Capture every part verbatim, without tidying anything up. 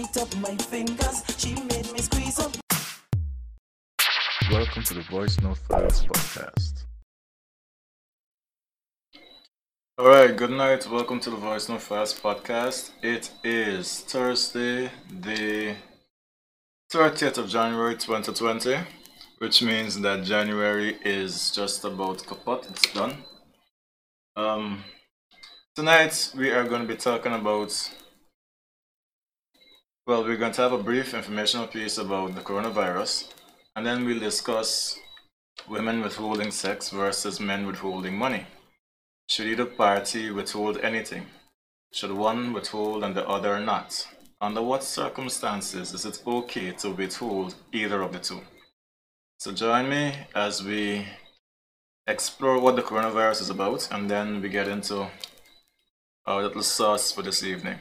light up my fingers. She made me squeeze up. Welcome to the Voice No Files podcast. Alright, good night. Welcome to the Voice No Files podcast. It is Thursday, the thirtieth of January twenty twenty, which means that January is just about kaput. It's done. Um, tonight we are going to be talking about, well, we're going to have a brief informational piece about the coronavirus, and then we'll discuss women withholding sex versus men withholding money. Should either party withhold anything? Should one withhold and the other not? Under what circumstances is it okay to withhold either of the two? So join me as we explore what the coronavirus is about, and then we get into our little sauce for this evening.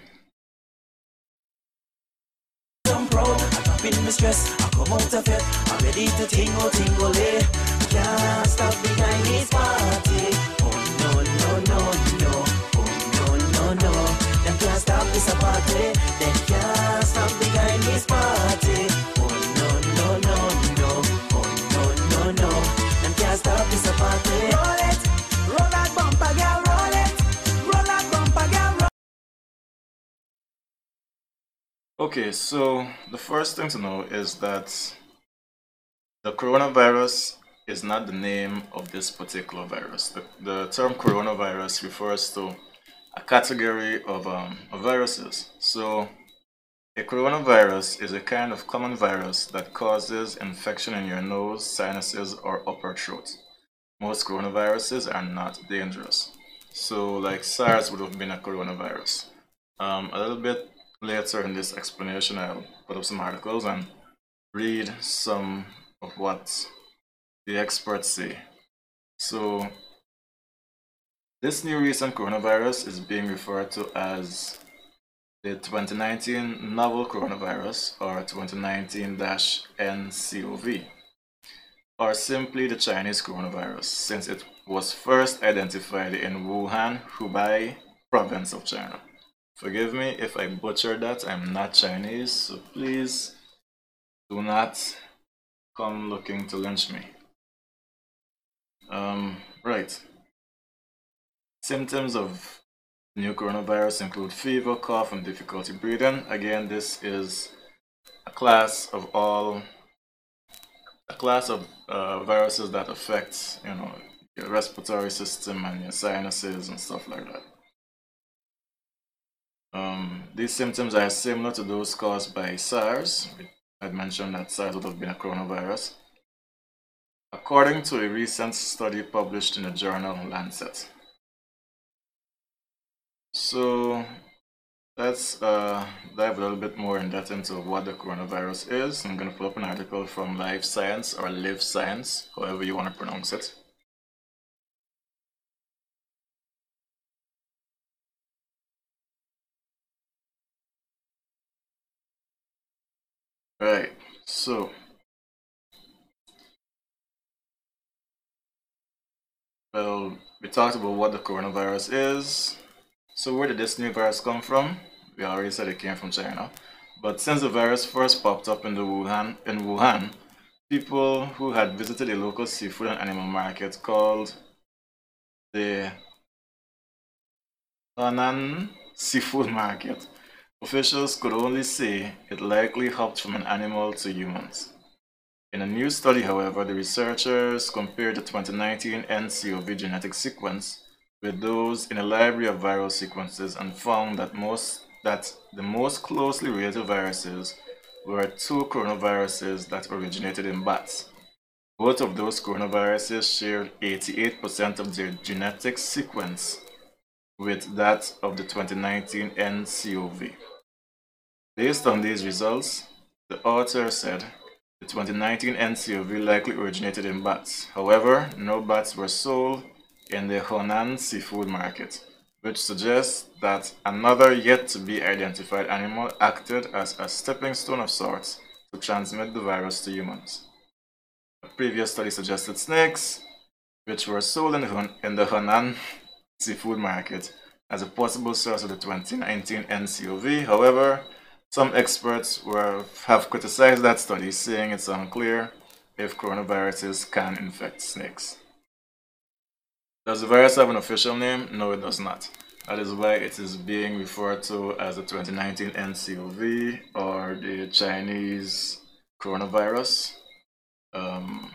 I'm proud, I'm up in my stress. I come out of it, I'm ready to tingle, tingle, eh. Can't stop the Chinese party. Oh no, no, no, no. Oh no, no, no. Them can't stop this party. Them can't stop the Chinese party. Oh no, no, no, no. Oh no, no, no. Them can't stop this party. Roll it, roll that bumper, girl, roll it. Roll that bumper, girl, roll. Okay, so the first thing to know is that the coronavirus is not the name of this particular virus. The, the term coronavirus refers to a category of, um, of viruses. So a coronavirus is a kind of common virus that causes infection in your nose, sinuses, or upper throat. Most coronaviruses are not dangerous. So like SARS would have been a coronavirus. Um, a little bit later in this explanation, I'll put up some articles and read some of what the experts say. So this new recent coronavirus is being referred to as the twenty nineteen novel coronavirus, or twenty nineteen N C O V, or simply the Chinese coronavirus, since it was first identified in Wuhan, Hubei province of China. Forgive me if I butchered that. I'm not Chinese, so please do not come looking to lynch me. Um, right. Symptoms of new coronavirus include fever, cough, and difficulty breathing. Again, this is a class of all, a class of uh, viruses that affect, you know, your respiratory system and your sinuses and stuff like that. Um, these symptoms are similar to those caused by SARS. I'd mentioned that SARS would have been a coronavirus, according to a recent study published in the journal Lancet. So let's uh, dive a little bit more in depth into what the coronavirus is. I'm going to pull up an article from Live Science, or Live Science, however you want to pronounce it. Right, so well, we talked about what the coronavirus is. So where did this new virus come from? We already said it came from China. But since the virus first popped up in the Wuhan, in Wuhan, people who had visited a local seafood and animal market called the Henan Seafood Market, officials could only say it likely hopped from an animal to humans. In a new study, however, the researchers compared the twenty nineteen N C O V genetic sequence with those in a library of viral sequences and found that most that the most closely related viruses were two coronaviruses that originated in bats. Both of those coronaviruses shared eighty-eight percent of their genetic sequence with that of the twenty nineteen N C O V. Based on these results, the author said the twenty nineteen N C O V likely originated in bats. However, no bats were sold in the Henan Seafood Market, which suggests that another yet-to-be-identified animal acted as a stepping stone of sorts to transmit the virus to humans. A previous study suggested snakes, which were sold in the, in the Henan Seafood Market, as a possible source of the twenty nineteen N C O V. However, Some experts were, have criticized that study, saying it's unclear if coronaviruses can infect snakes. Does the virus have an official name? No, it does not. That is why it is being referred to as the twenty nineteen N C O V, or the Chinese coronavirus. Um,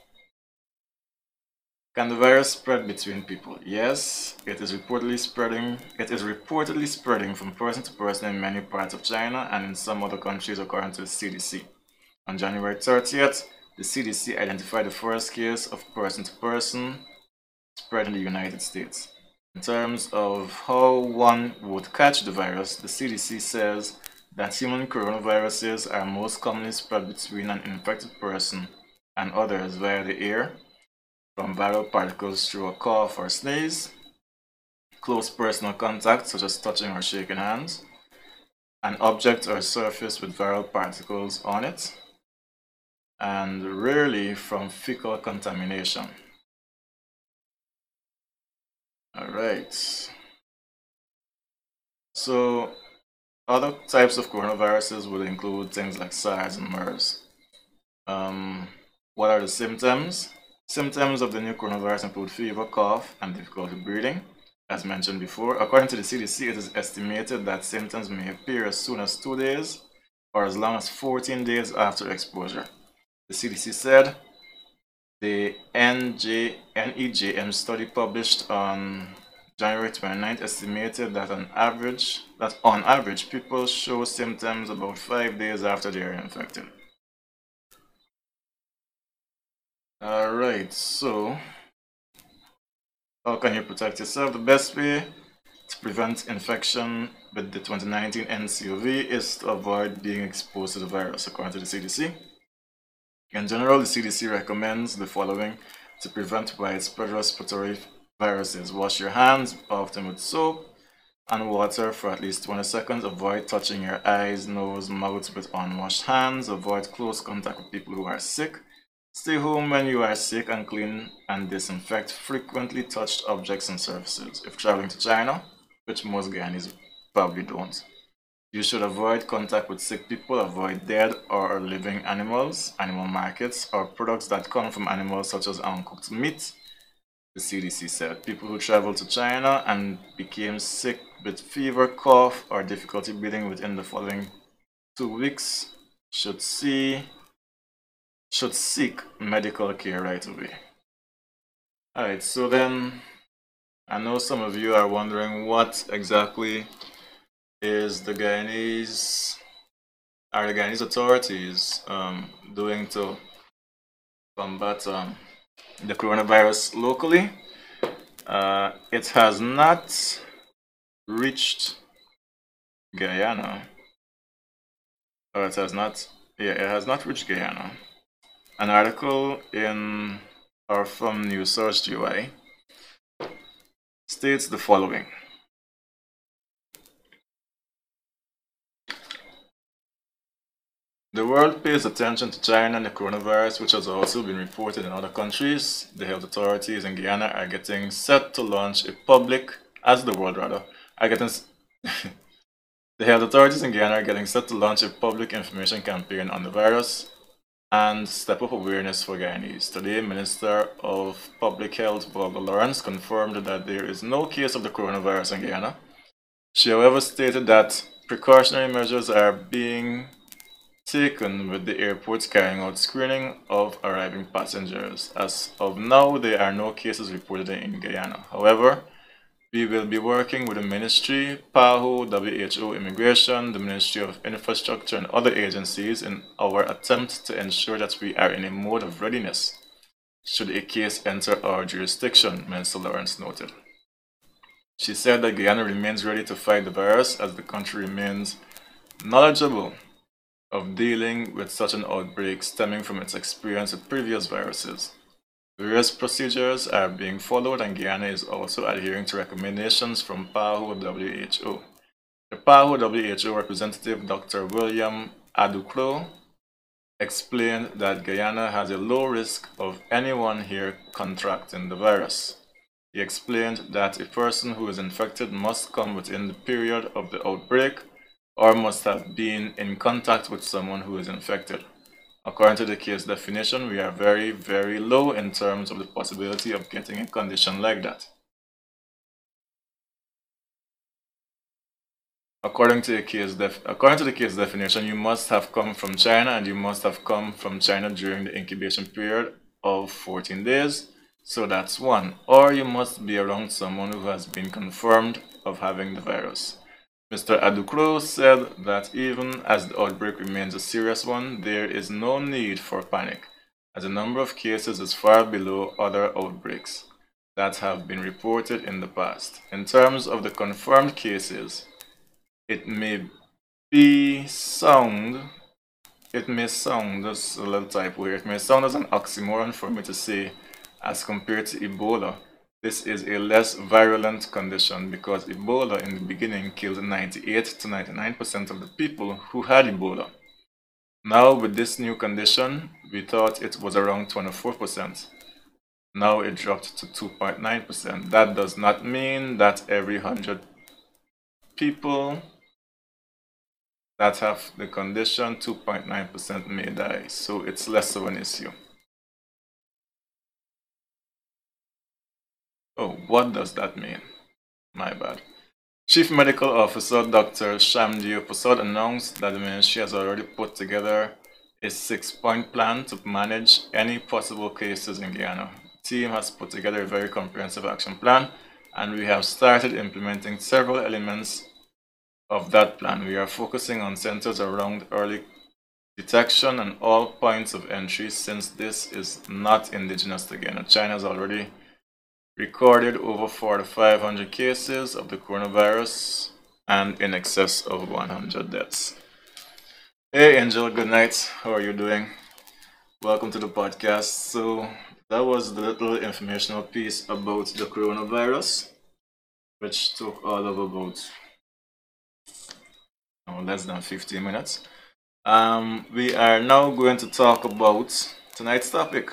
Can the virus spread between people? Yes, it is reportedly spreading. It is reportedly spreading from person to person in many parts of China and in some other countries, according to the C D C. On January thirtieth, the C D C identified the first case of person to person spread in the United States. In terms of how one would catch the virus, the C D C says that human coronaviruses are most commonly spread between an infected person and others via the air, from viral particles through a cough or sneeze, close personal contact such as touching or shaking hands, an object or surface with viral particles on it, and rarely from fecal contamination. Alright, so other types of coronaviruses would include things like SARS and MERS. Um, what are the symptoms? Symptoms of the new coronavirus include fever, cough, and difficulty breathing. As mentioned before, according to the C D C, it is estimated that symptoms may appear as soon as two days or as long as fourteen days after exposure. The C D C said the N J N E J M study published on January twenty-ninth estimated that on average, that on average, people show symptoms about five days after they are infected. Alright, so how can you protect yourself? The best way to prevent infection with the twenty nineteen N C O V is to avoid being exposed to the virus, according to the C D C. In general, the C D C recommends the following to prevent widespread respiratory viruses. Wash your hands often with soap and water for at least twenty seconds. Avoid touching your eyes, nose, mouth with unwashed hands. Avoid close contact with people who are sick. Stay home when you are sick and clean and disinfect frequently touched objects and surfaces. If traveling to China, which most Guyanese probably don't, you should avoid contact with sick people. Avoid dead or living animals, animal markets, or products that come from animals such as uncooked meat. The C D C said people who traveled to China and became sick with fever, cough, or difficulty breathing within the following two weeks should see should seek medical care right away. Alright, so then I know some of you are wondering what exactly is the Guyanese, are the Guyanese authorities um, doing to combat um, the coronavirus locally. Uh, it has not reached Guyana, or it has not, yeah, it has not reached Guyana. An article in or from News Source G Y states the following. The world pays attention to China and the coronavirus, which has also been reported in other countries. The health authorities in Guyana are getting set to launch a public, as the world rather, are getting the health authorities in Guyana are getting set to launch a public information campaign on the virus and step up awareness for Guyanese. Today, Minister of Public Health Barbara Lawrence confirmed that there is no case of the coronavirus in Guyana. She, however, stated that precautionary measures are being taken with the airports carrying out screening of arriving passengers. As of now, there are no cases reported in Guyana. However, we will be working with the Ministry, PAHO, W H O, Immigration, the Ministry of Infrastructure, and other agencies in our attempt to ensure that we are in a mode of readiness should a case enter our jurisdiction, Minister Lawrence noted. She said that Guyana remains ready to fight the virus as the country remains knowledgeable of dealing with such an outbreak stemming from its experience with previous viruses. Various procedures are being followed, and Guyana is also adhering to recommendations from PAHO W H O. The PAHO W H O representative, Doctor William Aduclo, explained that Guyana has a low risk of anyone here contracting the virus. He explained that a person who is infected must come within the period of the outbreak or must have been in contact with someone who is infected. According to the case definition, we are very, very low in terms of the possibility of getting a condition like that. According to the case def according to the case definition, you must have come from China, and you must have come from China during the incubation period of fourteen days. So that's one. Or you must be around someone who has been confirmed of having the virus. Mister Adukro said that even as the outbreak remains a serious one, there is no need for panic, as the number of cases is far below other outbreaks that have been reported in the past. In terms of the confirmed cases, it may be sound, it may sound, just a little typo here, it may sound as an oxymoron for me to say, as compared to Ebola, this is a less virulent condition, because Ebola in the beginning killed ninety-eight to ninety-nine percent of the people who had Ebola. Now with this new condition, we thought it was around twenty-four percent. Now it dropped to two point nine percent. That does not mean that every one hundred people that have the condition, two point nine percent may die, so it's less of an issue. Oh, what does that mean? My bad. Chief Medical Officer Doctor Shamji Prasad announced that the ministry has already put together a six-point plan to manage any possible cases in Guyana. The team has put together a very comprehensive action plan, and we have started implementing several elements of that plan. We are focusing on centers around early detection and all points of entry, since this is not indigenous to Guyana. China has already recorded over four thousand five hundred cases of the coronavirus and in excess of one hundred deaths. Hey Angel, good night. How are you doing? Welcome to the podcast. So that was the little informational piece about the coronavirus, which took all of about no, less than fifteen minutes. Um, we are now going to talk about tonight's topic.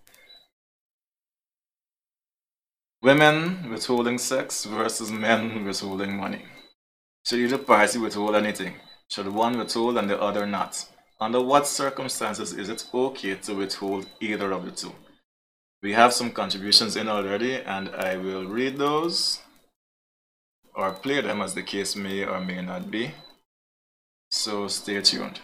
Women withholding sex versus men withholding money. Should either party withhold anything? Should one withhold and the other not? Under what circumstances is it okay to withhold either of the two? We have some contributions in already, and I will read those or play them as the case may or may not be. So stay tuned.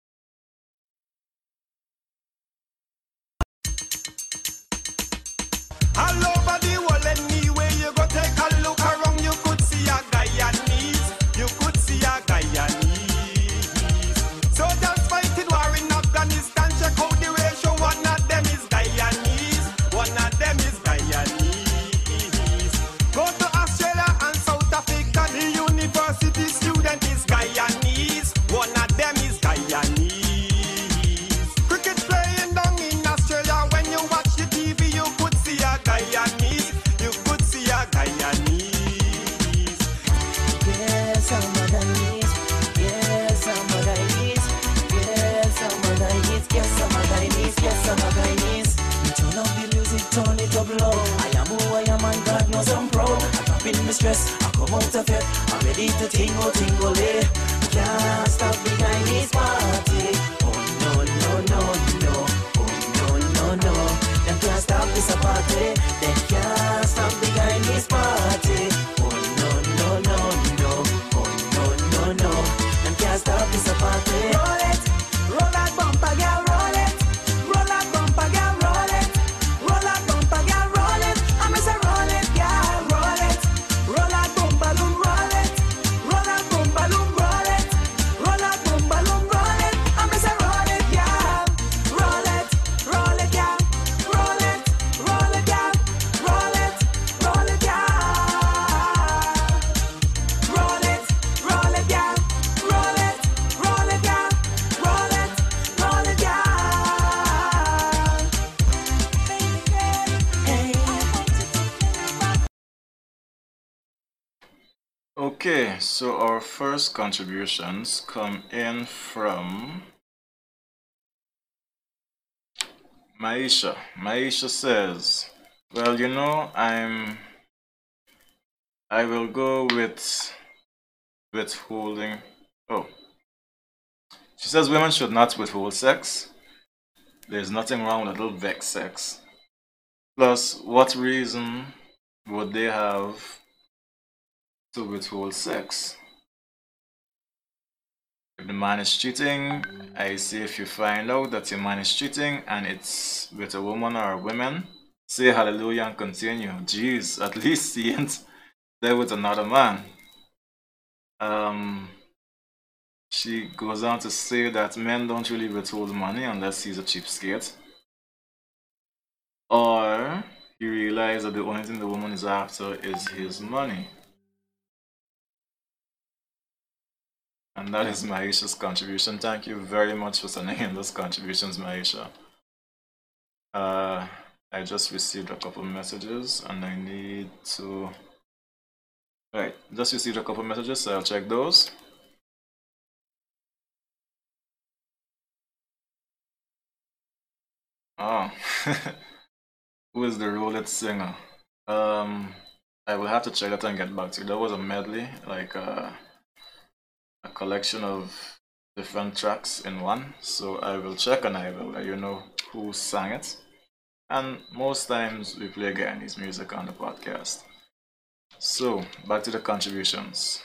All over the world, anywhere you go, take a look around, you could see a Guyanese. You could see a Guyanese. Soldiers fighting war in Afghanistan. Check out the ratio. One of them is Guyanese. One of them is Guyanese. Go to Australia and South Africa. The university student is Guyanese. One of them is Guyanese. Cricket playing down in Australia. When you watch the T V, you could see a Guyanese. You could see a Guyanese. Yes, I'm a Guyanese. Yes, I'm a Guyanese. Yes, I'm a Guyanese. Yes, I'm a Guyanese. Yes, I'm a Guyanese. You turn up the music, turn it up low. I am who I am, and God knows I'm proud. I drop in my stress, I come out of it. I'm ready to tingle, tingle, eh. Can't stop the Guyanese party. Oh no, no, no, no. Oh no, no, no. Them can't stop this party. They can't stop the Guyanese party. Oh no, no, no, no. Oh no, no, no. Them can't stop this party. Roll it, roll that bumper, girl, roll it. Roll that bumper, girl, roll it. Roll that bumper, girl, roll it. I'm gonna say roll it, girl, roll it. Roll that bumper, loom, roll it. Roll that bumper, loom, roll it. Roll that bumper, loom, roll it. I'm gonna say roll it, girl. Roll it, roll it, girl. Roll it, roll it, girl. Roll it, roll it, girl. Roll it, roll it, girl. Roll it, roll it, girl. Roll it, roll it, girl. Hey. Okay, so our first contributions come in from Maisha. Maisha says, well, you know, I'm I will go with withholding Oh, she says women should not withhold sex. There's nothing wrong with a little vex sex. Plus, what reason would they have to withhold sex? If the man is cheating, I say if you find out that your man is cheating and it's with a woman or a woman, say hallelujah and continue. Jeez, at least he ain't there with another man. Um, she goes on to say that men don't really withhold money unless he's a cheapskate. Or he realizes that the only thing the woman is after is his money. And that is Maisha's contribution. Thank you very much for sending in those contributions, Maisha. Uh, I just received a couple messages and I need to... Right, just received a couple messages, so I'll check those. Oh, who is the roulette singer? Um, I will have to check that and get back to you. That was a medley, like uh, a collection of different tracks in one. So I will check and I will let you know who sang it. And most times we play Guyanese music on the podcast. So back to the contributions.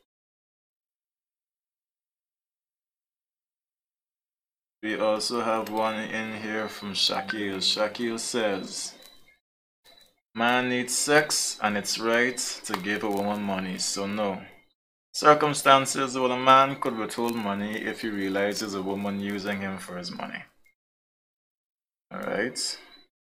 We also have one in here from Shakil. Shakil says, man needs sex and it's right to give a woman money, so no. Circumstances where a man could withhold money if he realizes a woman using him for his money. Alright.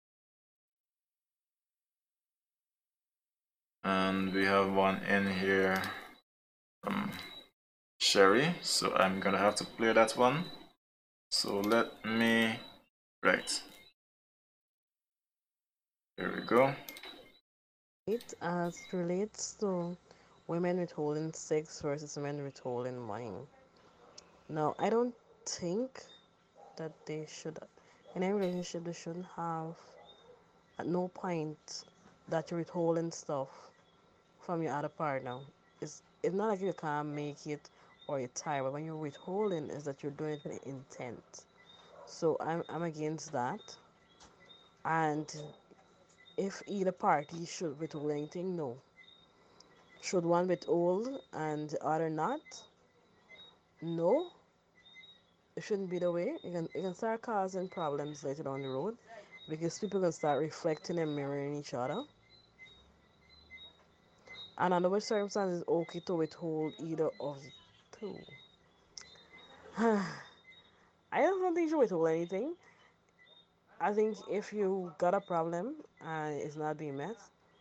And we have one in here from Sherry, so I'm gonna have to play that one. So let me, right, here we go. It as relates to women withholding sex versus men withholding money. Now, I don't think that they should, in any relationship, they shouldn't have at no point that you're withholding stuff from your other partner. It's, it's not like you can't make it or you're tired, but when you're withholding, is that you're doing it with intent. So I'm, I'm against that. And if either party should withhold anything, no. Should one withhold and the other not? No, it shouldn't be the way. It can, it can start causing problems later down the road because people can start reflecting and mirroring each other. And under which circumstances it's okay to withhold either of the two. I don't think you should withhold anything. I think if you got a problem and it's not being met,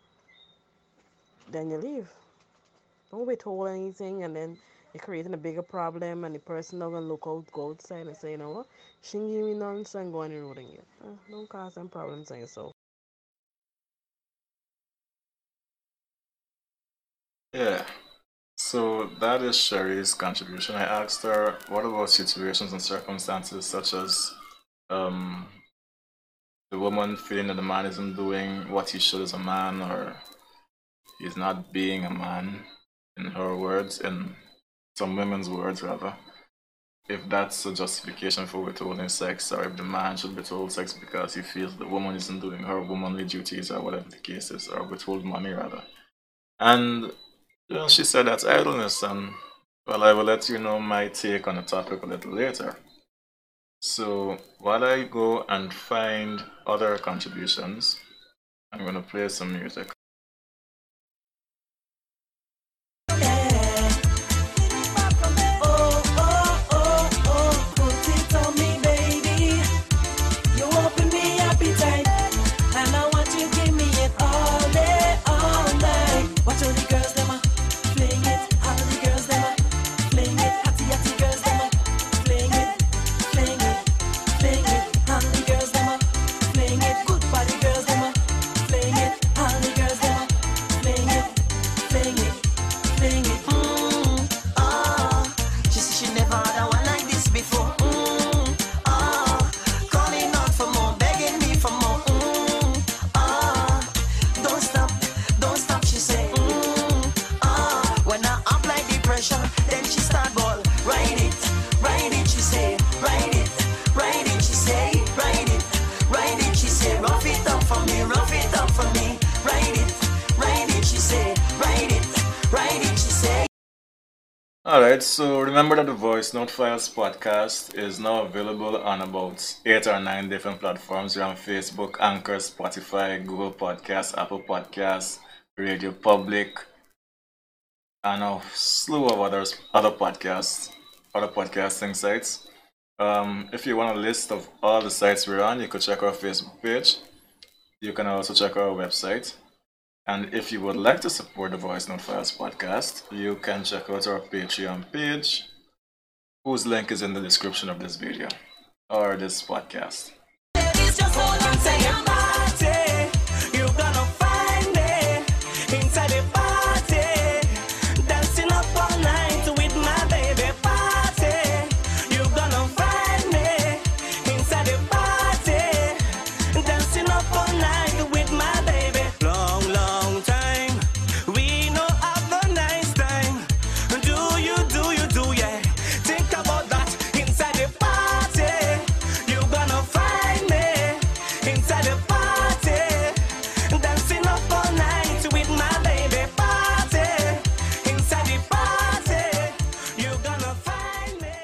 then you leave. Don't withhold anything and then you're creating a bigger problem and the person not gonna look out, go outside and say, you know what, she ain't give me nothing, so I'm going to road again. Uh, don't cause them problems on yourself. Yeah, so that is Sherry's contribution. I asked her, what about situations and circumstances such as um, the woman feeling that the man isn't doing what he should as a man, or he's not being a man, in her words, in some women's words rather. If that's a justification for withholding sex, or if the man should withhold sex because he feels the woman isn't doing her womanly duties, or whatever the case is, or withhold money rather. And you know, she said that's idleness, and well, I will let you know my take on the topic a little later. So while I go and find other contributions, I'm going to play some music. Girls, All right, so remember that the Voice Note Files podcast is now available on about eight or nine different platforms. We're on Facebook, Anchor, Spotify, Google Podcasts, Apple Podcasts, Radio Public, and a slew of others, other podcasts, other podcasting sites. Um, if you want a list of all the sites we're on, you could check our Facebook page. You can also check our website. And if you would like to support the Voice Note Files podcast, you can check out our Patreon page, whose link is in the description of this video or this podcast. It's just hold on to your party. You're gonna find me inside the party, dancing up all night with my baby party. You're gonna find me inside the party, dancing up all night with my baby. Long, long time, we know have a nice time. Do you, do you, do yeah? Think about that inside the party. You're gonna find me inside the party, dancing up all night with my baby party. Inside the party, you're gonna find me.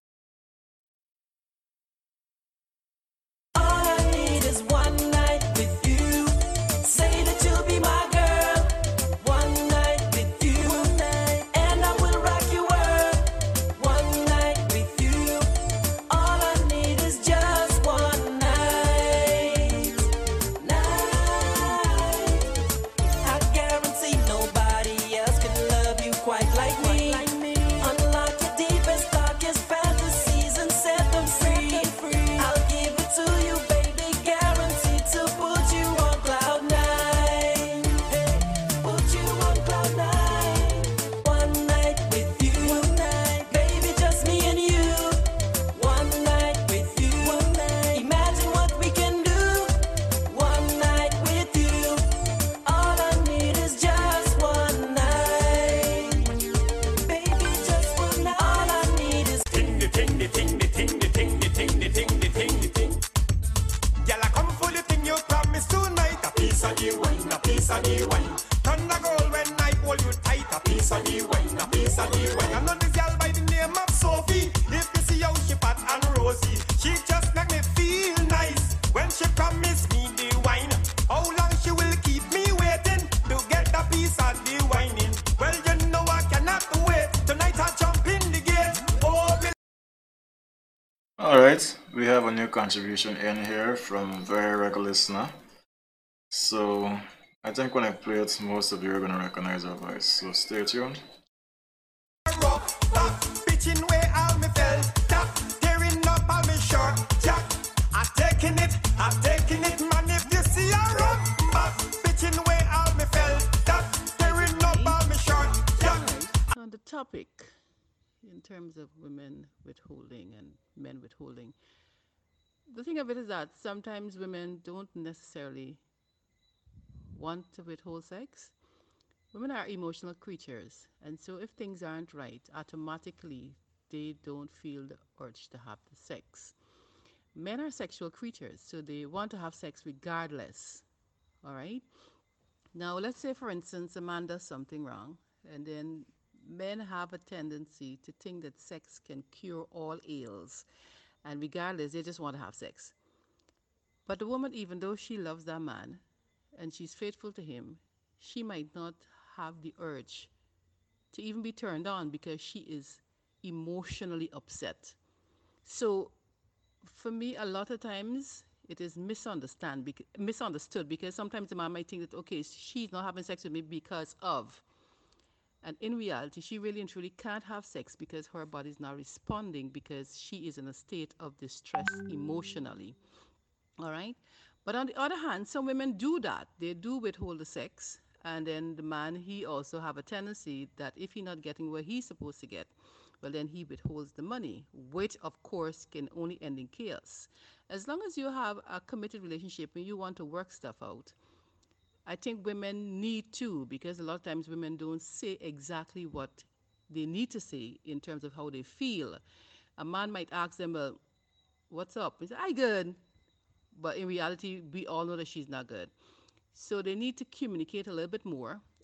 All I need is one night with you. Say that you'll be my girl. One night with you, and I will rock your world. One night with you. All I need is just one night. Night. I guarantee nobody else can love you quite like me. Unlock your deepest, darkest fantasies and set them free. I'll give it to you, baby, guaranteed to put you on cloud nine. Hey, put you on cloud nine. One night with you, baby, just me and you. One night with you, imagine what we can do. One night with you, all I need is just one night. Baby, just one night. All I need is ting the ting the ting the ting the ting the ting the ting the ting the ting. Girl, I come for the thing you promised tonight. A piece of the wine, a piece of the wine. Thunder gold when I hold you tight. A piece of the wine, a piece of the wine. I know this girl by the name of Sophie. If you see how she fat and rosy, she just make me feel nice. When she promised me the wine, how long she will keep me waiting to get a piece of the wine in? Well, you know I cannot wait. Tonight I jump in the gate. Oh, me All right, we have a new contribution in here from a very regular listener. So I think when I play it, most of you are going to recognize our voice. So stay tuned. rough back, bitching way all me felt tap, tearing up all me shirt jack. I'm taking it, I'm taking it, man. If you see a rough back, bitching way all me felt tap, tearing up all me shirt jack. On the topic, in terms of women withholding and men withholding, the thing of it is that sometimes women don't necessarily want to withhold sex. Women are emotional creatures, and so if things aren't right, automatically they don't feel the urge to have the sex. Men are sexual creatures, so they want to have sex regardless. All right? Now, let's say, for instance, a man does something wrong, and then men have a tendency to think that sex can cure all ails, and regardless, they just want to have sex. But the woman, even though she loves that man and she's faithful to him, she might not have the urge to even be turned on because she is emotionally upset. So, for me, a lot of times it is misunderstand, bec- misunderstood because sometimes the man might think that, okay, she's not having sex with me because of. And in reality, she really and truly can't have sex because her body is not responding because she is in a state of distress emotionally. All right? But on the other hand, some women do that. They do withhold the sex. And then the man, he also have a tendency that if he's not getting what he's supposed to get, well, then he withholds the money, which, of course, can only end in chaos. As long as you have a committed relationship and you want to work stuff out, I think women need to, because a lot of times women don't say exactly what they need to say in terms of how they feel. A man might ask them, well, what's up? He say, I good. But in reality, we all know that she's not good. So they need to communicate a little bit more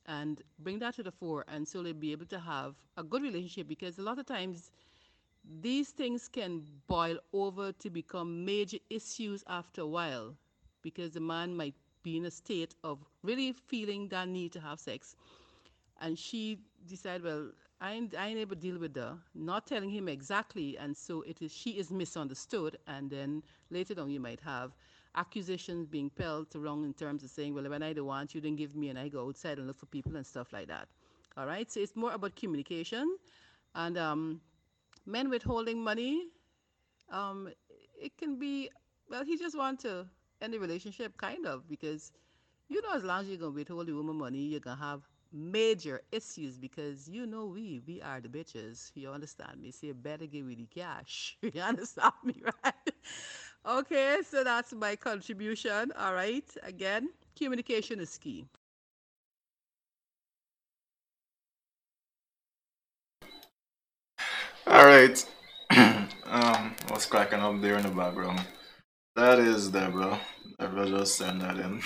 and bring that to the fore, and so they'll be able to have a good relationship, because a lot of times these things can boil over to become major issues after a while, because the man might be in a state of really feeling that need to have sex, and she decide, well, I ain't, I ain't able to deal with her, not telling him exactly, and so it is she is misunderstood, and then later on you might have accusations being peddled around in terms of saying, well, when I don't want you, didn't give me, and I go outside and look for people and stuff like that. All right, so it's more about communication, and um, men withholding money, um, it can be, well, he just want to end the relationship, kind of, because you know, as long as you're gonna withhold the woman money, you're gonna have major issues, because you know we we are the bitches. You understand me? So you better give me the cash. You understand me, right? Okay, so that's my contribution. All right. Again, communication is key. All right. um, what's cracking up there in the background? That is Deborah. Deborah just sent that in.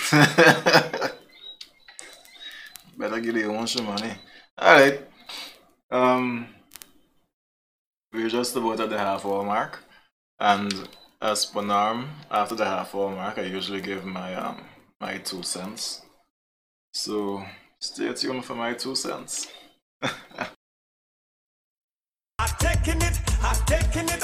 Better get the own some money. All right. Um, we're just about at the half hour mark, and as per norm, after the half hour mark, I usually give my um my two cents. So stay tuned for my two cents. I'm taking it, I'm taking it.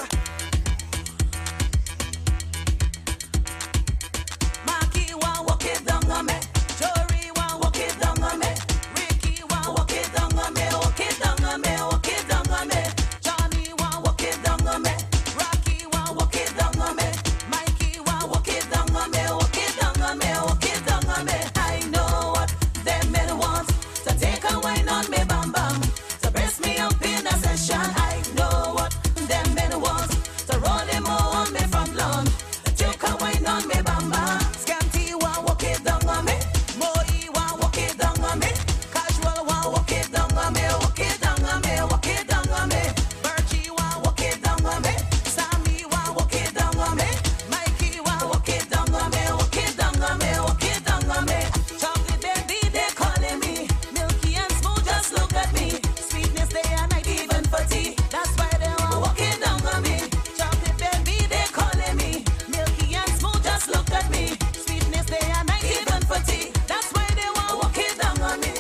Maki wa walk it down on me. Jory wa walk it down on me. Ricky wa walk it down on me. Walk it down on me. Walk it down on me. Johnny wa walk it down on me. Rocky wa walk it down on me. Mikey wa walk it down on me. Walk it down on me. Walk it down on me. I know what them men want to take a wine on me, bam bam. To brace me up in a session. I know what them men want to roll them on me from lawn. Take a wine on me, bam bam. Scanty wa walk it down on me. Moi wa walk it down on me. Casual wa walk it down on me. Walk it down on me. Walk it down on me. Bertie wa walk it down on me. Sammy wa walk it down on me. Mikey wa walk it down on me. Walk it down on me. Walk it down on me. Chocolate baby they calling me. Milky and smooth just look at me. Sweetness day and night even for tea. That's why they want walk it down on me. Chocolate baby they calling me. Milky and smooth just look at me. Sweetness day and night even for tea. That's why they want walk it down on me.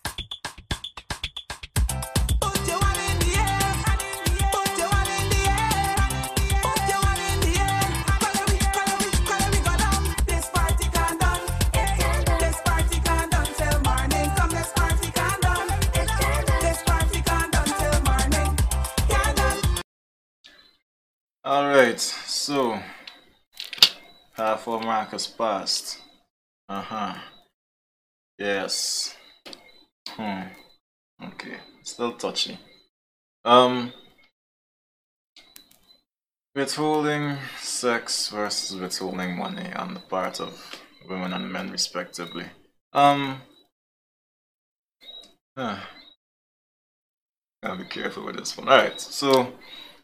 Put your one in the air. Put your one in the air. Put your one in the air. Color we, color we, color we go down. This party can done. This party can done till morning. Come, this party can done. This party can done till morning. Can done. All right. So half hour mark has passed. Uh huh. Yes. Hmm. Okay. Still touchy. Um. Withholding sex versus withholding money on the part of women and men, respectively. Um. Huh. Gotta be careful with this one. All right. So,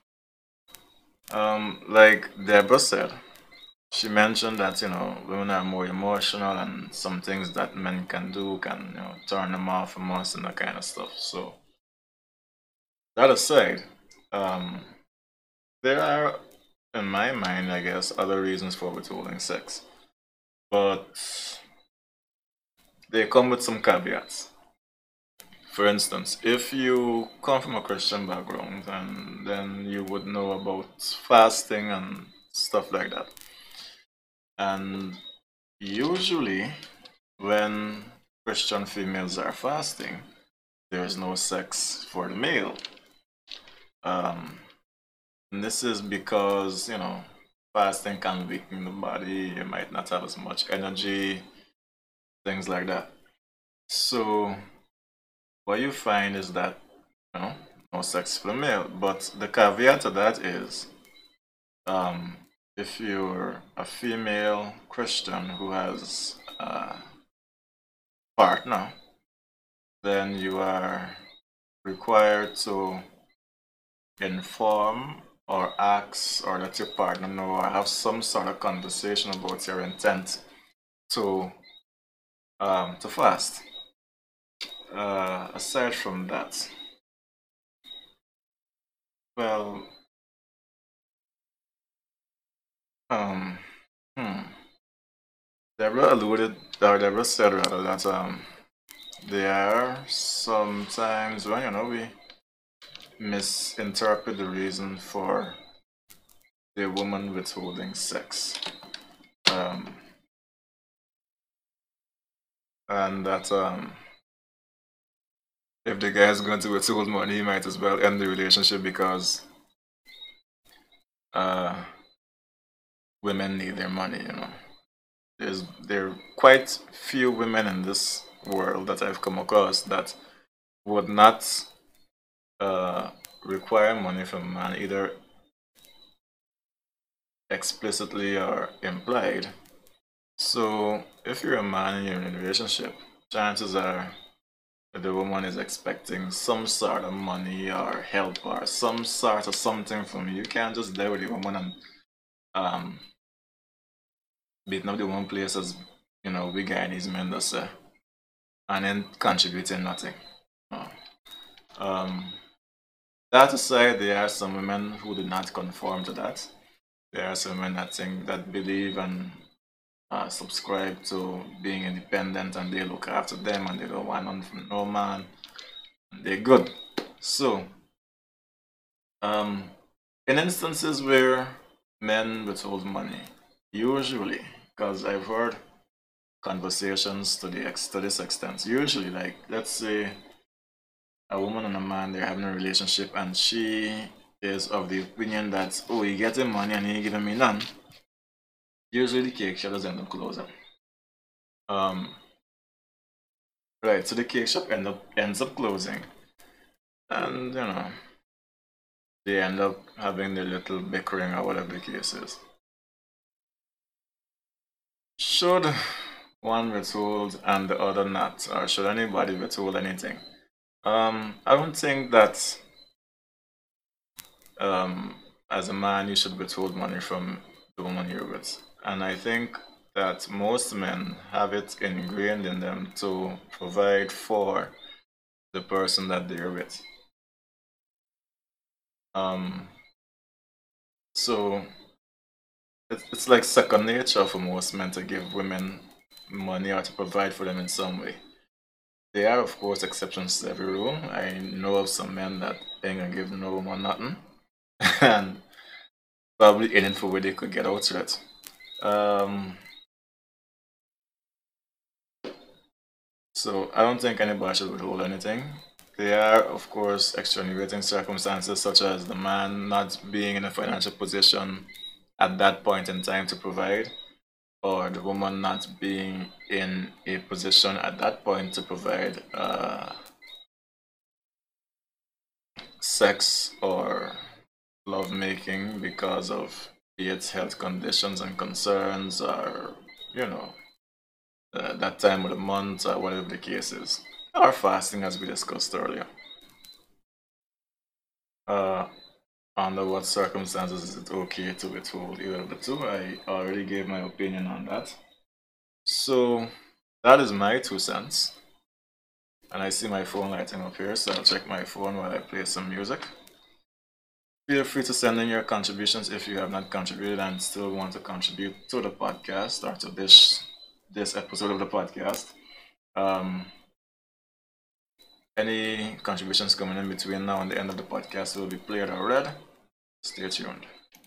um, like Deborah said, she mentioned that, you know, women are more emotional, and some things that men can do can, you know, turn them off from us and that kind of stuff. So that aside, um, there are, in my mind, I guess, other reasons for withholding sex, but they come with some caveats. For instance, if you come from a Christian background, and then you would know about fasting and stuff like that. And usually, when Christian females are fasting, there is no sex for the male. Um, and this is because, you know, fasting can weaken the body, you might not have as much energy, things like that. So, what you find is that, you know, no sex for the male. But the caveat to that is, um, if you're a female Christian who has a partner, then you are required to inform or ask or let your partner know or have some sort of conversation about your intent to um, to fast. uh, aside from that, well, um, hmm, Deborah alluded, or Deborah said rather that um, there are sometimes when you know we misinterpret the reason for the woman withholding sex, um, and that um, if the guy is going to withhold money, he might as well end the relationship because uh, women need their money. You know, there's there are quite few women in this world that I've come across that would not uh, require money from a man, either explicitly or implied. So if you're a man and you're in a relationship, chances are that the woman is expecting some sort of money or help or some sort of something from you. You can't just there with the woman and um beating up the one place as you know we Guyanese men does say, and then contributing nothing. No. Um, that aside, there are some women who do not conform to that. There are some women that think that believe and uh, subscribe to being independent, and they look after them, and they don't want none from no man. And they're good. So, um, in instances where men withhold money, usually, because I've heard conversations to the ex to this extent, usually, like let's say a woman and a man, they're having a relationship, and she is of the opinion that, oh, you getting money and you giving me none. Usually the cake shop does end up closing. Um, right, so the cake shop end up ends up closing, and you know they end up having their little bickering or whatever the case is. Should one withhold and the other not, or should anybody withhold anything? Um, I don't think that um, as a man you should withhold money from the woman you're with. And I think that most men have it ingrained in them to provide for the person that they're with. Um, so it's, it's like second nature for most men to give women money or to provide for them in some way. There are, of course, exceptions to every rule. I know of some men that ain't gonna give no woman nothing, and probably in it for where they could get out of it. Um, so I don't think anybody should withhold anything. There are, of course, extenuating circumstances such as the man not being in a financial position at that point in time to provide, or the woman not being in a position at that point to provide uh, sex or lovemaking because of be it health conditions and concerns, or you know uh, that time of the month or whatever the case is, or fasting as we discussed earlier. Uh, under what circumstances is it okay to withhold either of the two? I already gave my opinion on that. So that is my two cents. And I see my phone lighting up here, so I'll check my phone while I play some music. Feel free to send in your contributions if you have not contributed and still want to contribute to the podcast or to this this episode of the podcast. Um, any contributions coming in between now and the end of the podcast will be played or read. Stay tuned.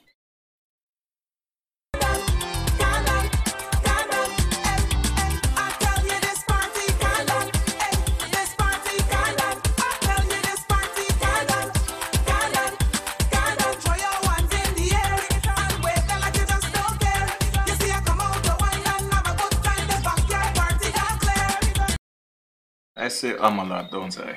I say I'm a lot, don't I?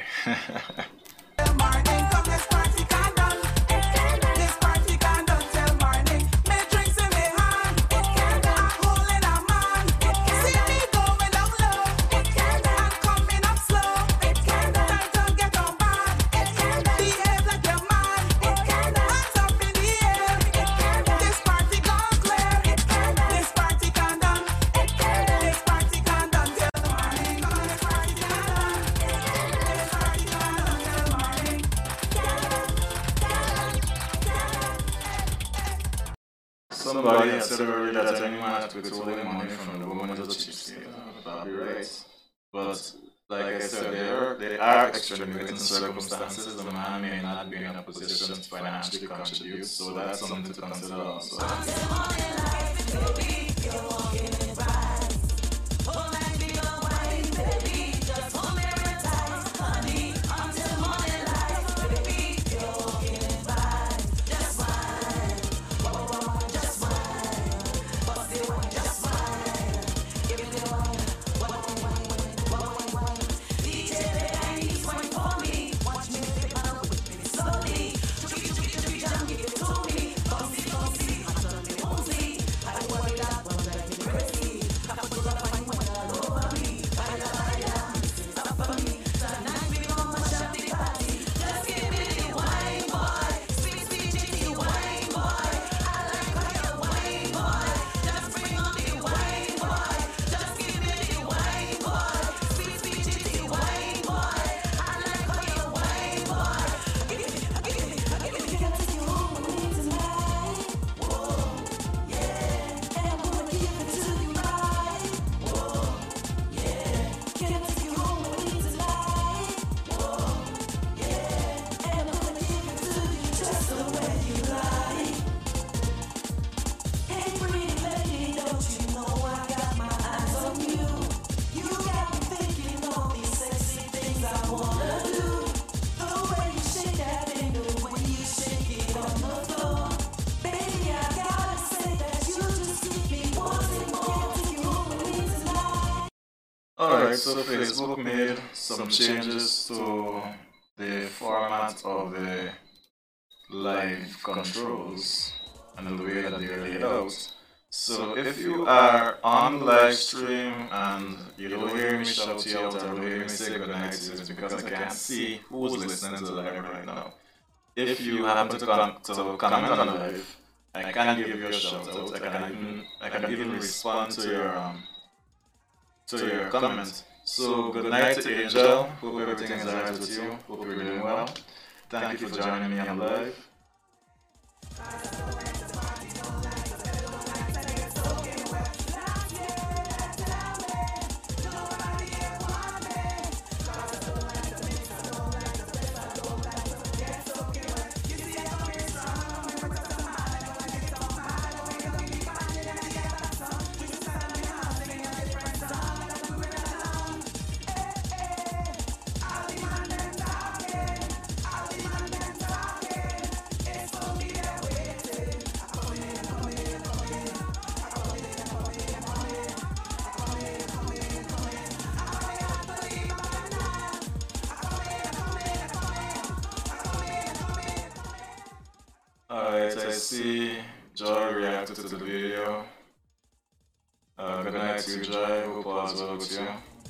somebody had said earlier that any man that withholding money from the woman is a cheapskate. That'd be right. But like I said, there there are extenuating circumstances. The man may not be in a position to financially contribute, so that's something to consider also. Alright, so Facebook made some changes to the format of the live controls and the way that they're laid out. So if you are on the live stream and you don't hear me shout you out or don't hear me say goodnight to you, it's because I can't see who's listening to the live right now. If you happen to, con to comment on the live, I can give you a shout out. I can even I can even respond to your um to your comment. So good night to Angel. Hope everything is alright with you. Hope you're doing well. Thank you for joining me on live. Alright, I see Joy reacted to the video. Uh, good night to you, Joy. Hope all is well with you.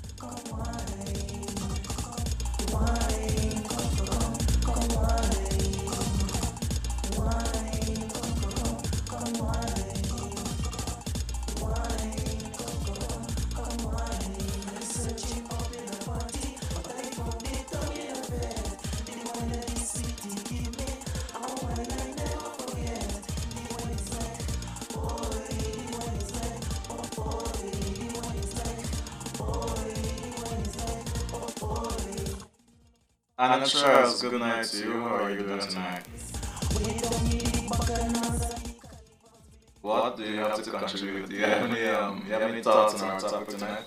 Anna Charles, good night to you. How are you doing tonight? What do you have to contribute? Do you have any, um, you have any thoughts on our topic tonight?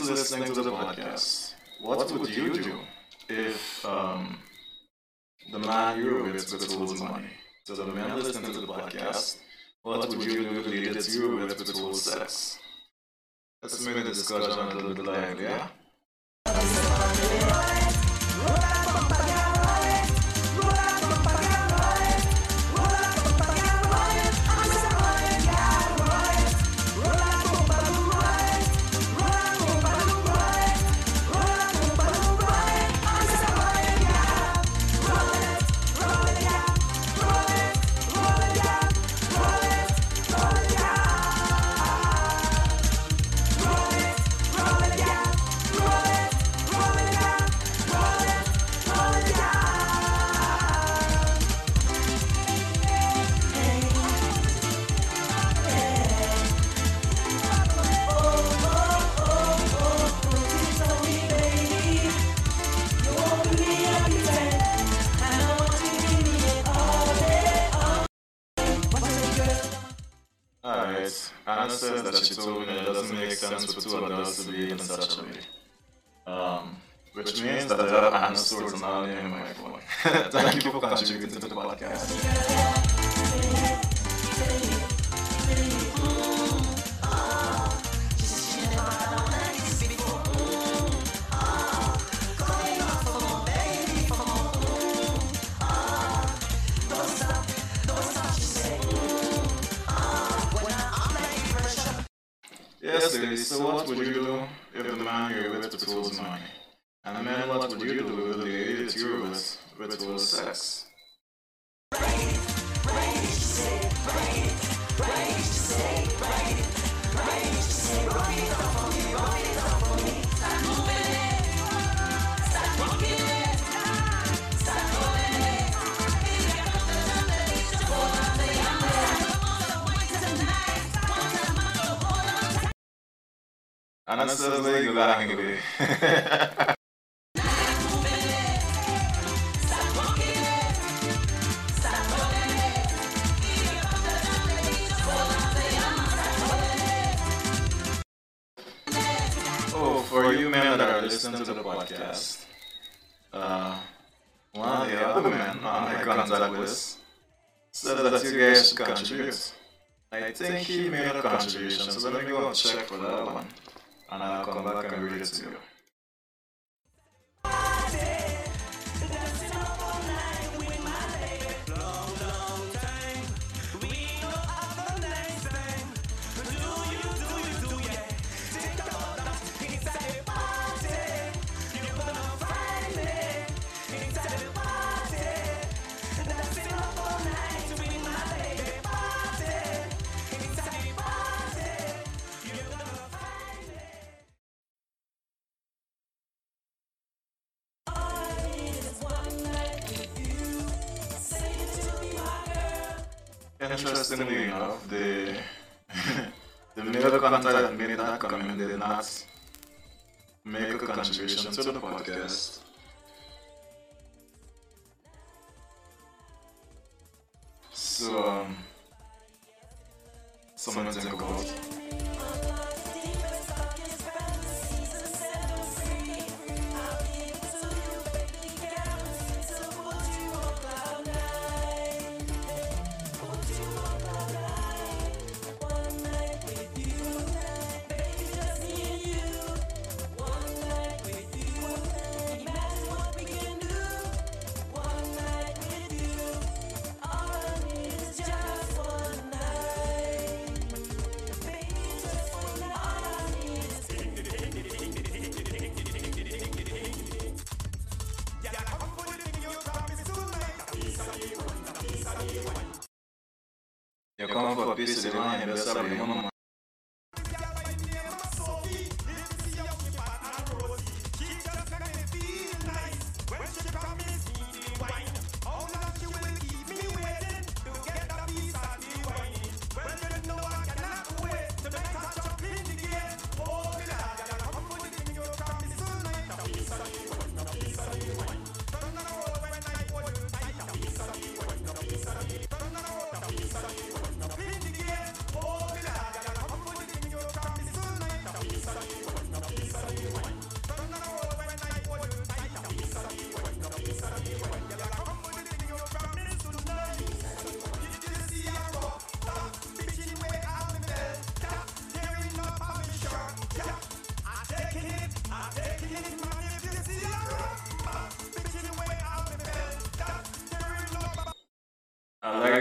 listening to the podcast, what would you do if um, the man you were with withholds money? So the men listening to the podcast, what would you do if the lady that you were with withholds sex? Let's make the discussion a little bit lively, yeah? Alright, Anna says that she told me it doesn't make sense for two adults to behave in such a way. Um, which means that I have Anna's personality in my phone. Thank you for contributing to the podcast. Yes, ladies, so what would you do if the man you're with withholds money? And men, what would you do if the lady that you're with withholds sex? Anna says that you're laughing away. Oh, for you men that are listening to the podcast, uh, one of the other men on my contact list said that you guys should contribute. I think he made a contribution, so let me go and check for that one. And I'll come back and read it to you. Interestingly enough, the the male contact that made that comment did not make a contribution to the podcast. So, um, something to think about. Eu como for piece de line, eu sabe, mama.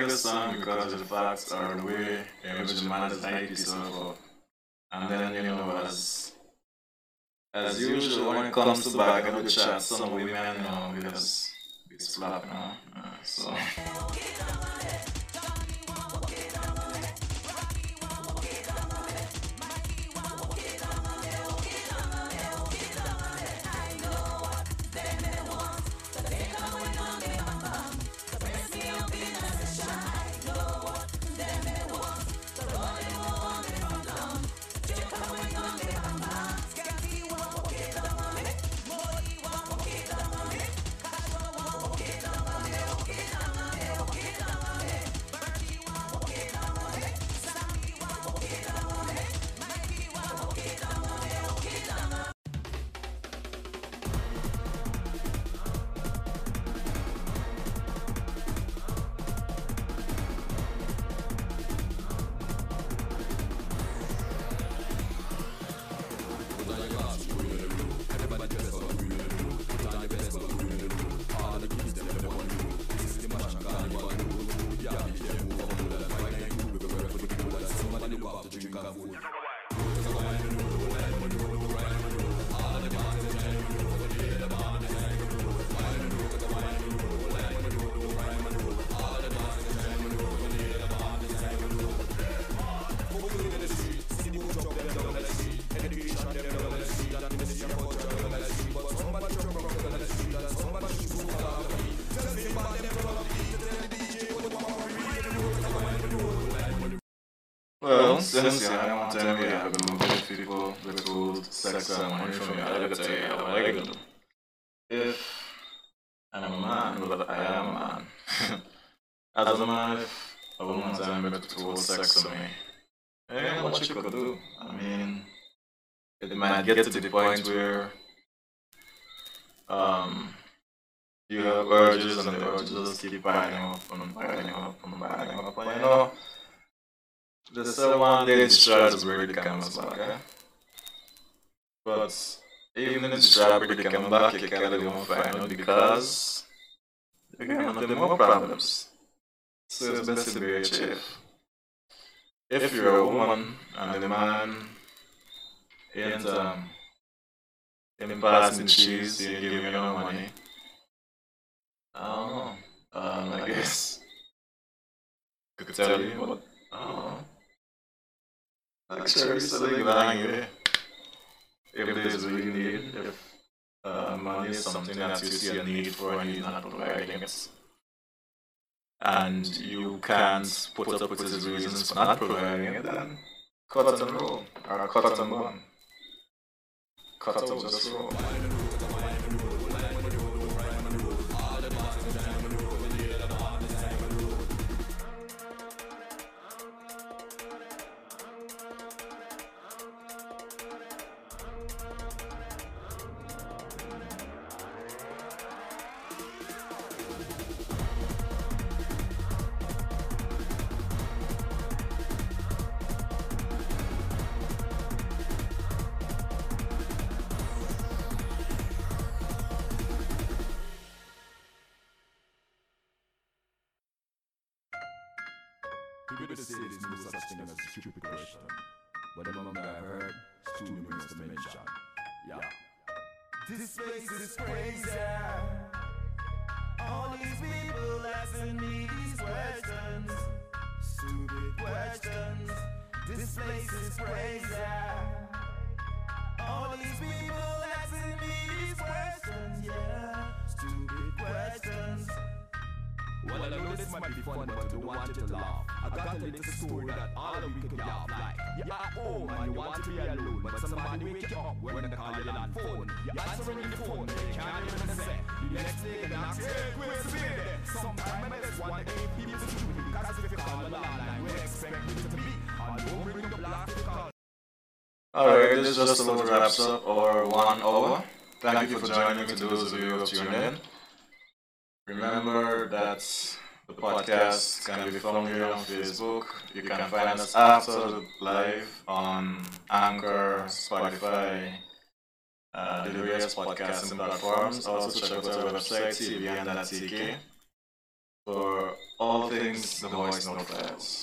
this song because the facts are the way in which the man is hype himself up. And then, you know, as as usual, when it comes to back in the chat, some women, you know, we just be slap, you know. Uh, so. Well, since yeah, I want to tell you, I've been moving people with food, sex, and money from me. I gotta tell you, what I gotta do. If I'm a man, but I am a man. As a man, if a woman's having with food, sex on me, yeah, what you could do? I mean, it might get to the point where um, you have urges, and the urges just keep piling up and piling up and piling up, and you know. The someone they try to bring the cameras back, eh? But even if you try to bring the camera back, you can't really find out because again, there are more problems. So it's best to be a chief. If you're a woman and the man ain't um in passing cheese, you give me no money. I don't know. Um, I guess I could tell you, but I don't know. Like Sherry said, like anyway, if there's a real need, if uh, money is something that you see a need for and you're not providing it, and you can't put up with his reasons for not providing it, then cut it and roll, or cut it and bun. Cut it and just roll. People say there's no such thing as a stupid question, but among that I've heard, stupid brings to mention. Yeah. This place is crazy. All these people asking me these questions, stupid questions. This place is crazy. All these people asking me these questions, yeah, stupid questions. Well, I know this might be fun, but I don't want you to laugh. I got a little story that all of you could laugh like. You're at home and you want to be alone, but somebody wake you up when they call you on phone. You're answering the phone, they can't even say. The next day, they ask, hey, where's the baby? Sometimes I just want to aim people to shoot because if you call the line, we expect you to be. And don't bring the black to call. Alright, this just about wraps up our one hour. Thank you for joining me to those of you who have tuned in. Remember that the podcast can be found here on Facebook. You can find us after the live on Anchor, Spotify, uh, the various podcasting platforms. Also check out our website, T V N dot T K. for all things the Voice Note Files.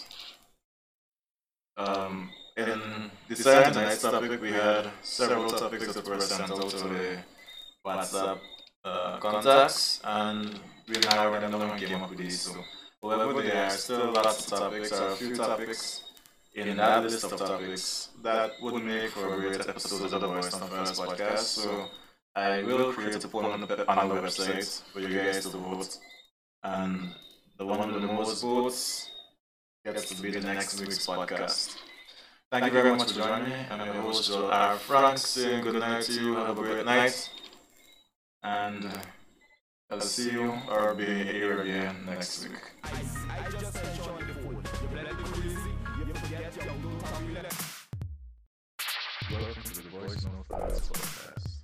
Um, in deciding tonight's topic, we had several topics that were sent out to the WhatsApp uh, contacts, and we narrowed them down and came up with these. So, however, there are still lots of topics, or a few topics in that list of topics that would make for a great episode of the Voice Note Files podcast. So, I will create a poll on the, on the website for you guys to vote, and the one with the most votes gets to be the next week's podcast. Thank you very much for joining me. I'm your host, Joel R. Frank, saying good night to you. Have a great night. And I'll see you or be here again next week. I just said join the phone. You better be crazy. You forget your don't talk. Welcome to the Voice Note Files podcast.